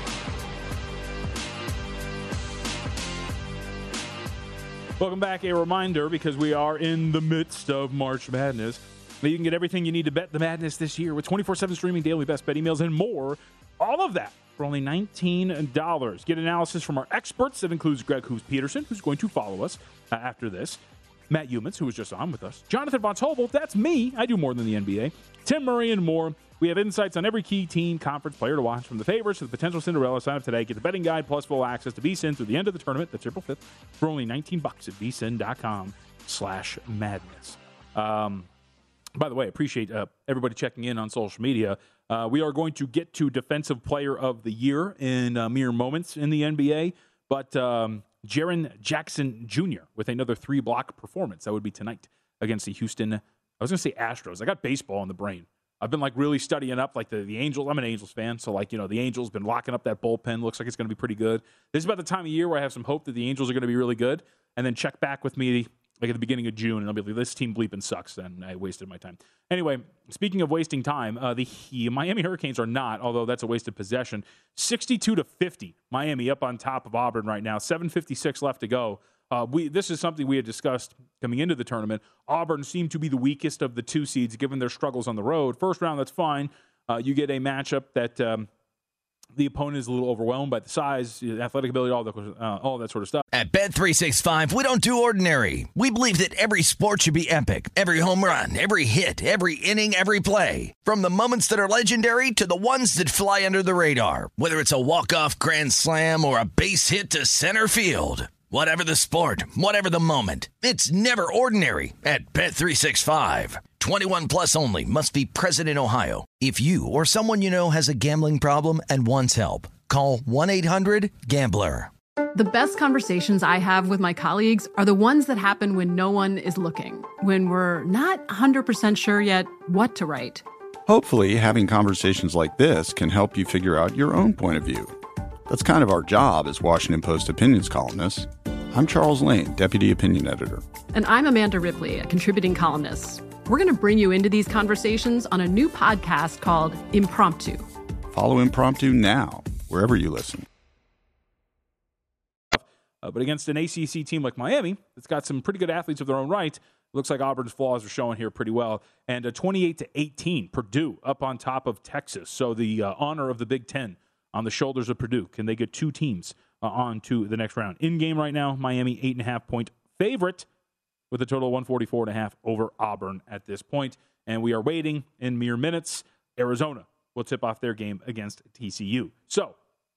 Welcome back. A reminder, because we are in the midst of March Madness, that you can get everything you need to bet the madness this year with twenty-four seven streaming, daily best bet emails, and more. All of that for only nineteen dollars. Get analysis from our experts. That includes Greg Hoops Peterson, who's going to follow us uh, after this. Matt Youmans, who was just on with us. Jonathan Von Tobel, that's me. I do more than the N B A. Tim Murray and more. We have insights on every key team, conference, player to watch, from the favorites to the potential Cinderella. Sign up today. Get the betting guide plus full access to V S I N through the end of the tournament. That's April fifth for only nineteen bucks at vsin.com slash madness. Um, by the way, appreciate uh, everybody checking in on social media. Uh, we are going to get to Defensive Player of the Year in uh, mere moments in the N B A, but um, Jaren Jackson Junior with another three-block performance. That would be tonight against the Houston, I was going to say Astros. I got baseball in the brain. I've been, like, really studying up, like, the, the Angels. I'm an Angels fan, so, like, you know, the Angels been locking up that bullpen. Looks like it's going to be pretty good. This is about the time of year where I have some hope that the Angels are going to be really good, and then check back with me, like, at the beginning of June, and I'll be like, this team bleeping sucks, and I wasted my time. Anyway, speaking of wasting time, uh, the Miami Hurricanes are not, although that's a wasted possession. sixty-two to fifty, Miami up on top of Auburn right now. seven fifty-six left to go. Uh, we this is something we had discussed coming into the tournament. Auburn seemed to be the weakest of the two seeds given their struggles on the road. First round, that's fine. Uh, you get a matchup that um, the opponent is a little overwhelmed by the size, athletic ability, all, the, uh, all that sort of stuff. At Bet three sixty-five, we don't do ordinary. We believe that every sport should be epic. Every home run, every hit, every inning, every play. From the moments that are legendary to the ones that fly under the radar. Whether it's a walk-off grand slam or a base hit to center field. Whatever the sport, whatever the moment, it's never ordinary at Bet three sixty-five. twenty-one plus only. Must be present in Ohio. If you or someone you know has a gambling problem and wants help, call one eight hundred gambler. The best conversations I have with my colleagues are the ones that happen when no one is looking, when we're not one hundred percent sure yet what to write. Hopefully, having conversations like this can help you figure out your own point of view. That's kind of our job as Washington Post opinions columnists. I'm Charles Lane, Deputy Opinion Editor. And I'm Amanda Ripley, a contributing columnist. We're going to bring you into these conversations on a new podcast called Impromptu. Follow Impromptu now, wherever you listen. Uh, but against an A C C team like Miami, that's got some pretty good athletes of their own right, Looks like Auburn's flaws are showing here pretty well. And a twenty-eight to eighteen, Purdue up on top of Texas. So the uh, honor of the Big Ten on the shoulders of Purdue. Can they get two teams uh, on to the next round? In game right now, Miami eight and a half point favorite with a total of one forty-four and a half over Auburn at this point. And we are waiting in mere minutes. Arizona will tip off their game against T C U. So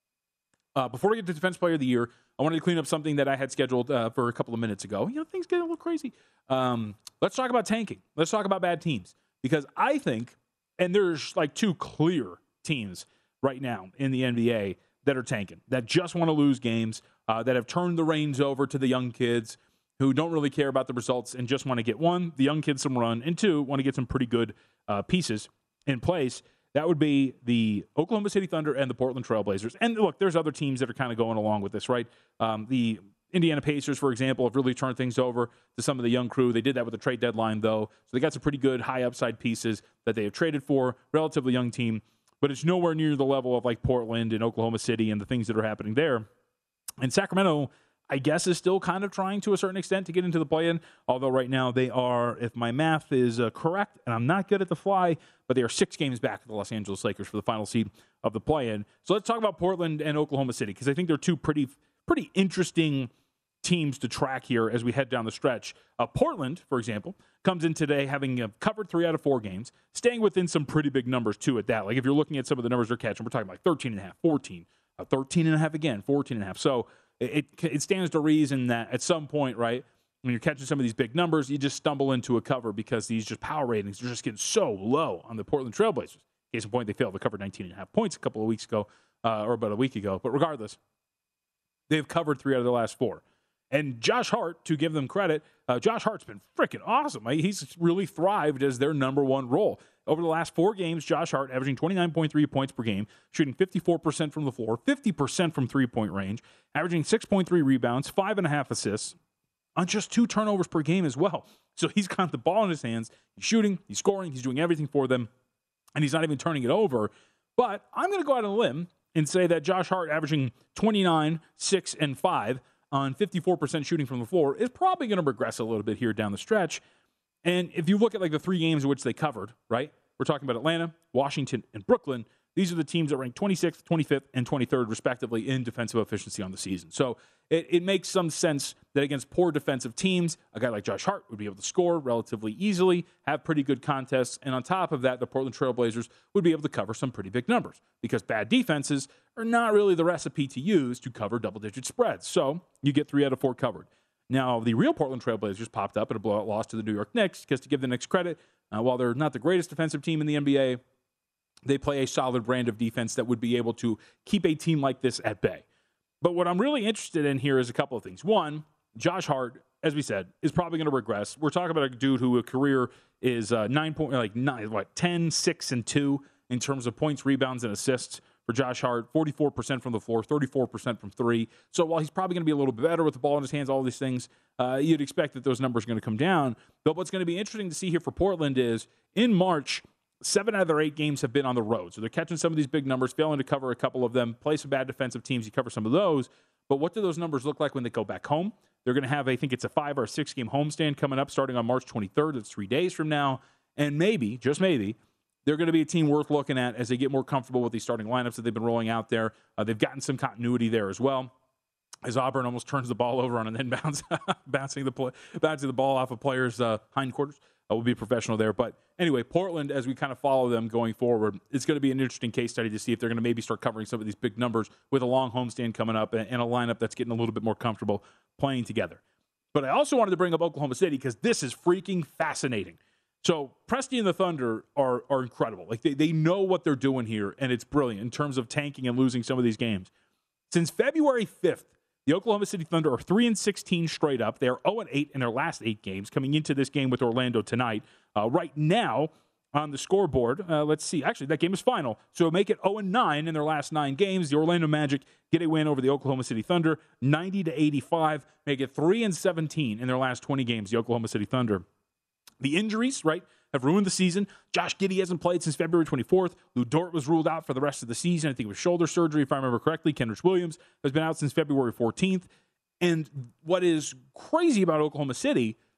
uh, before we get to Defense Player of the Year, I wanted to clean up something that I had scheduled uh, for a couple of minutes ago. You know, things get a little crazy. Um, let's talk about tanking. Let's talk about bad teams. Because I think, and there's like two clear teams right now in the N B A that are tanking, that just want to lose games, uh, that have turned the reins over to the young kids who don't really care about the results and just want to get, one, the young kids some run, and two, want to get some pretty good uh, pieces in place. That would be the Oklahoma City Thunder and the Portland Trail Blazers. And look, there's other teams that are kind of going along with this, right? Um, the Indiana Pacers, for example, have really turned things over to some of the young crew. They did that with the trade deadline, though. So they got some pretty good high upside pieces that they have traded for. Relatively young team, but it's nowhere near the level of like Portland and Oklahoma City and the things that are happening there. And Sacramento, I guess, is still kind of trying to a certain extent to get into the play-in, although right now they are, if my math is uh, correct, and I'm not good at the fly, but they are six games back of the Los Angeles Lakers for the final seed of the play-in. So let's talk about Portland and Oklahoma City, because I think they're two pretty pretty interesting teams to track here as we head down the stretch. Uh, Portland, for example, comes in today having uh, covered three out of four games, staying within some pretty big numbers, too, at that. Like, if you're looking at some of the numbers they're catching, we're talking like thirteen and a half, fourteen, uh, thirteen and a half again, fourteen and a half. So It, it stands to reason that at some point, right, when you're catching some of these big numbers, you just stumble into a cover because these just power ratings are just getting so low on the Portland Trail Blazers. Case in point, they failed to cover nineteen and a half points a couple of weeks ago, uh, or about a week ago. But regardless, they've covered three out of their last four. And Josh Hart, to give them credit, uh, Josh Hart's been freaking awesome. He's really thrived as their number one role. Over the last four games, Josh Hart averaging twenty-nine point three points per game, shooting fifty-four percent from the floor, fifty percent from three-point range, averaging six point three rebounds, five and a half assists, on just two turnovers per game as well. So he's got the ball in his hands. He's shooting, he's scoring, he's doing everything for them, and he's not even turning it over. But I'm going to go out on a limb and say that Josh Hart averaging twenty-nine, six, and five on fifty-four percent shooting from the floor is probably going to regress a little bit here down the stretch. And if you look at like the three games in which they covered, right? We're talking about Atlanta, Washington, and Brooklyn. These are the teams that rank twenty-sixth, twenty-fifth, and twenty-third, respectively, in defensive efficiency on the season. So it, it makes some sense that against poor defensive teams, a guy like Josh Hart would be able to score relatively easily, have pretty good contests, and on top of that, the Portland Trail Blazers would be able to cover some pretty big numbers because bad defenses are not really the recipe to use to cover double-digit spreads. So you get three out of four covered. Now, the real Portland Trail Blazers popped up in a blowout loss to the New York Knicks because, to give the Knicks credit, uh, while they're not the greatest defensive team in the N B A, they play a solid brand of defense that would be able to keep a team like this at bay. But what I'm really interested in here is a couple of things. One, Josh Hart, as we said, is probably going to regress. We're talking about a dude who a career is uh, nine point, like nine, what, ten, six, and two in terms of points, rebounds, and assists. For Josh Hart, forty-four percent from the floor, thirty-four percent from three. So while he's probably going to be a little bit better with the ball in his hands, all these things, uh, you'd expect that those numbers are going to come down. But what's going to be interesting to see here for Portland is in March, seven out of their eight games have been on the road. So they're catching some of these big numbers, failing to cover a couple of them, play some bad defensive teams, you cover some of those. But what do those numbers look like when they go back home? They're going to have, I think it's a five or a six game homestand coming up starting on March twenty-third. That's three days from now. And maybe, just maybe, they're going to be a team worth looking at as they get more comfortable with these starting lineups that they've been rolling out there. Uh, they've gotten some continuity there as well, as Auburn almost turns the ball over on an inbounds, bouncing the play, bouncing the ball off of players' uh, hindquarters. Uh, will be professional there. But anyway, Portland, as we kind of follow them going forward, it's going to be an interesting case study to see if they're going to maybe start covering some of these big numbers with a long homestand coming up and, and a lineup that's getting a little bit more comfortable playing together. But I also wanted to bring up Oklahoma City because this is freaking fascinating. So Presti and the Thunder are are incredible. Like they, they know what they're doing here, and it's brilliant in terms of tanking and losing some of these games. Since February fifth, the Oklahoma City Thunder are three and sixteen straight up. They are oh and eight in their last eight games, coming into this game with Orlando tonight. Uh, right now on the scoreboard, uh, let's see. Actually, that game is final, so make it oh and nine in their last nine games. The Orlando Magic get a win over the Oklahoma City Thunder, ninety to eighty-five. Make it three and seventeen in their last twenty games. The Oklahoma City Thunder. The injuries, right, have ruined the season. Josh Giddey hasn't played since February twenty-fourth. Lou Dort was ruled out for the rest of the season. I think it was shoulder surgery, if I remember correctly. Kendrick Williams has been out since February fourteenth. And what is crazy about Oklahoma City,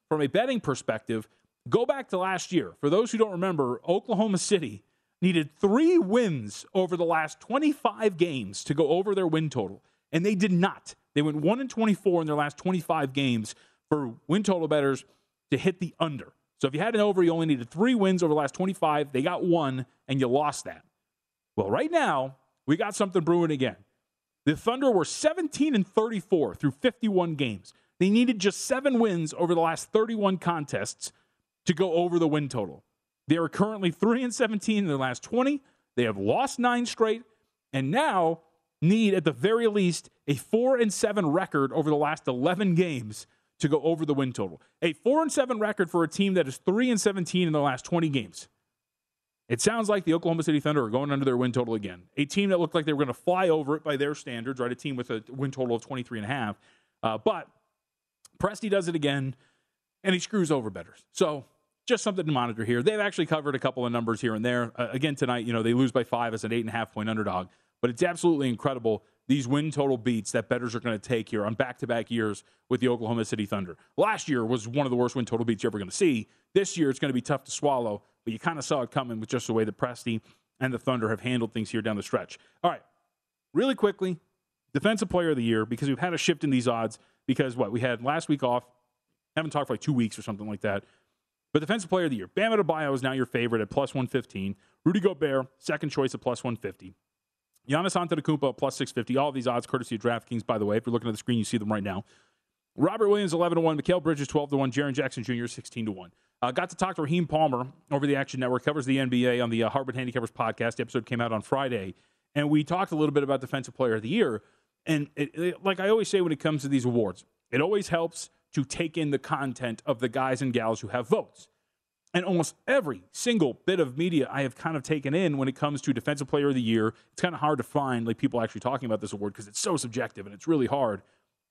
from a betting perspective, go back to last year. For those who don't remember, Oklahoma City needed three wins over the last twenty-five games to go over their win total, and they did not. They went one and twenty-four in their last twenty-five games for win total bettors to hit the under. So if you had an over, you only needed three wins over the last twenty-five. They got one, and you lost that. Well, right now, we got something brewing again. The Thunder were seventeen and thirty-four through fifty-one games. They needed just seven wins over the last thirty-one contests to go over the win total. They are currently three and seventeen in their last twenty. They have lost nine straight, and now need, at the very least, a four and seven record over the last eleven games to go over the win total. A four and seven record for a team that is three and seventeen in the last twenty games. It sounds like the Oklahoma City Thunder are going under their win total again. A team that looked like they were going to fly over it by their standards, right? A team with a win total of twenty-three and a half. Uh, but Presti does it again, and he screws over bettors. So just something to monitor here. They've actually covered a couple of numbers here and there. Uh, again, tonight, you know, they lose by five as an eight and a half point underdog. But it's absolutely incredible, these win total beats that bettors are going to take here on back-to-back years with the Oklahoma City Thunder. Last year was one of the worst win total beats you're ever going to see. This year it's going to be tough to swallow, but you kind of saw it coming with just the way that Presti and the Thunder have handled things here down the stretch. All right, really quickly, Defensive Player of the Year, because we've had a shift in these odds because, what, we had last week off, haven't talked for like two weeks or something like that. But Defensive Player of the Year, Bam Adebayo is now your favorite at plus one fifteen. Rudy Gobert, second choice at plus one fifty. Giannis Antetokounmpo, plus six fifty. All of these odds courtesy of DraftKings, by the way. If you're looking at the screen, you see them right now. Robert Williams, eleven to one. Mikal Bridges, twelve to one. Jaren Jackson Junior, sixteen to one. Uh, got to talk to Raheem Palmer over the Action Network, covers the N B A on the uh, Harvard Handicappers podcast. The episode came out on Friday. And we talked a little bit about Defensive Player of the Year. And it, it, like I always say when it comes to these awards, it always helps to take in the content of the guys and gals who have votes. And almost every single bit of media I have kind of taken in when it comes to Defensive Player of the Year, it's kind of hard to find like people actually talking about this award because it's so subjective and it's really hard.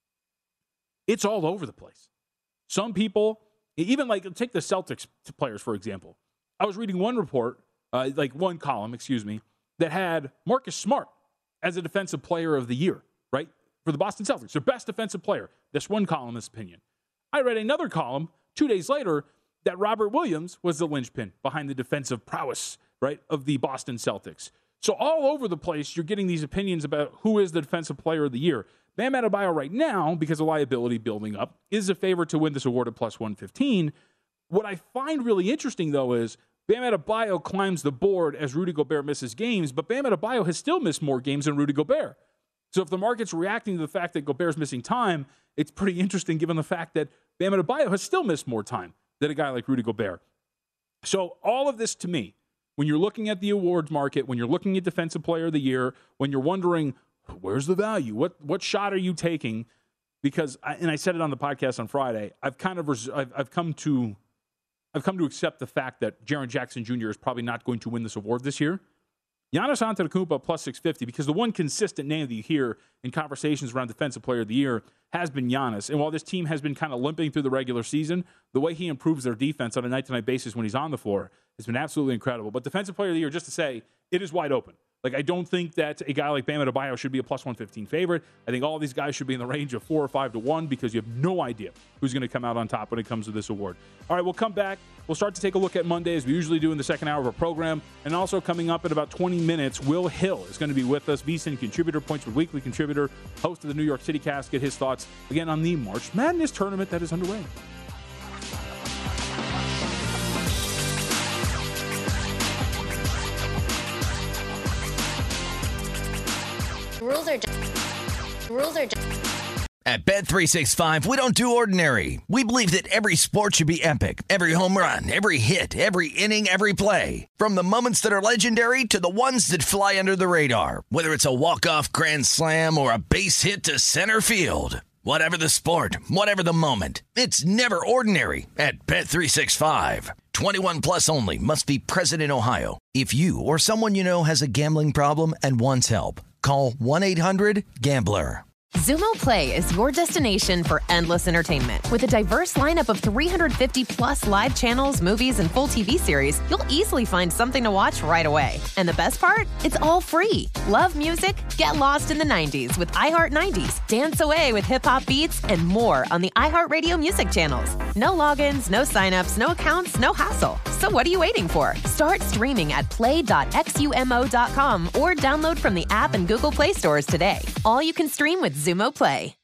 It's all over the place. Some people, even like take the Celtics players, for example. I was reading one report, uh, like one column, excuse me, that had Marcus Smart as a Defensive Player of the Year, right? For the Boston Celtics, their best defensive player. This one columnist's opinion. I read another column two days later that Robert Williams was the linchpin behind the defensive prowess, right, of the Boston Celtics. So all over the place, you're getting these opinions about who is the Defensive Player of the Year. Bam Adebayo right now, because of liability building up, is a favorite to win this award at plus one fifteen. What I find really interesting, though, is Bam Adebayo climbs the board as Rudy Gobert misses games, but Bam Adebayo has still missed more games than Rudy Gobert. So if the market's reacting to the fact that Gobert's missing time, it's pretty interesting given the fact that Bam Adebayo has still missed more time than a guy like Rudy Gobert. So all of this to me, when you're looking at the awards market, when you're looking at Defensive Player of the Year, when you're wondering, where's the value? What what shot are you taking? Because, I, and I said it on the podcast on Friday, I've kind of, res- I've, I've come to, I've come to accept the fact that Jaren Jackson Junior is probably not going to win this award this year. Giannis Antetokounmpo plus six fifty, because the one consistent name that you hear in conversations around Defensive Player of the Year has been Giannis. And while this team has been kind of limping through the regular season, the way he improves their defense on a night-to-night basis when he's on the floor has been absolutely incredible. But Defensive Player of the Year, just to say, it is wide open. Like, I don't think that a guy like Bam Adebayo should be a plus one fifteen favorite. I think all of these guys should be in the range of four or five to one because you have no idea who's going to come out on top when it comes to this award. All right, we'll come back. We'll start to take a look at Monday as we usually do in the second hour of our program. And also coming up in about twenty minutes, Will Hill is going to be with us, VSiN contributor, Points Per Weekly contributor, host of the New York City Cast. Get his thoughts again on the March Madness tournament that is underway. Rules are just, rules are just. At Bet three sixty-five, we don't do ordinary. We believe that every sport should be epic. Every home run, every hit, every inning, every play. From the moments that are legendary to the ones that fly under the radar. Whether it's a walk-off grand slam or a base hit to center field. Whatever the sport, whatever the moment. It's never ordinary at Bet three sixty-five. twenty-one plus only. Must be present in Ohio. If you or someone you know has a gambling problem and wants help, call one eight hundred gambler. Xumo Play is your destination for endless entertainment. With a diverse lineup of three hundred fifty plus live channels, movies, and full T V series, you'll easily find something to watch right away. And the best part? It's all free. Love music? Get lost in the nineties with iHeart nineties, dance away with hip-hop beats, and more on the iHeartRadio music channels. No logins, no signups, no accounts, no hassle. So what are you waiting for? Start streaming at play dot xumo dot com or download from the app and Google Play stores today. All you can stream with Xumo Play.